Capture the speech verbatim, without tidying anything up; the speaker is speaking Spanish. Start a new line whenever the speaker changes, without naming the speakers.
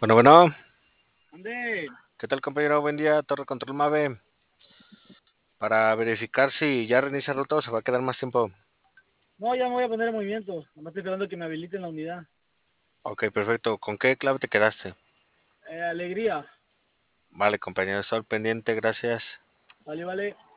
Bueno, bueno,
Ande,
¿qué tal compañero? Buen día, Torre Control Mave. Para verificar si ya reinicia el ruta o se va a quedar más tiempo.
no, ya me voy a poner en movimiento. Nomás estoy esperando que me habiliten la unidad.
Ok, perfecto. ¿Con qué clave te quedaste?
Eh, alegría.
Vale, compañero, estoy al pendiente, gracias.
Vale, vale.